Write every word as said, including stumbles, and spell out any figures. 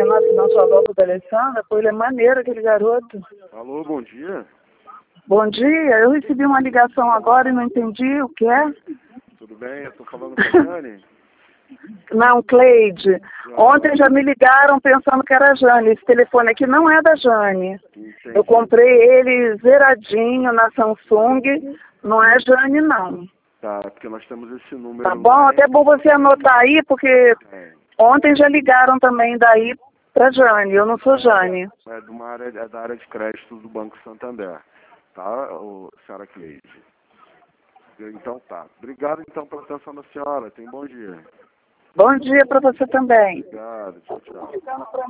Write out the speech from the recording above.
Renato, não sua avó da Alessandra, pô, ele é maneiro, aquele garoto. Alô, bom dia. Bom dia, eu recebi uma ligação agora e não entendi o que é. Tudo bem? Eu tô falando com a Jane? Não, Cleide. Ontem já me ligaram pensando que era a Jane. Esse telefone aqui não é da Jane. Entendi. Eu comprei ele zeradinho na Samsung. Não é Jane, não. Tá, porque nós temos esse número... Tá bom? Até bom você anotar aí, porque É, ontem já ligaram também daí pra Jane. Eu não sou Jane. é, de uma área, é da área de crédito do Banco Santander. Tá, ô, senhora Cleide? Então tá. Obrigado então pela atenção da senhora. Tenha um bom dia. Bom dia pra você também. Obrigado. Tchau, tchau.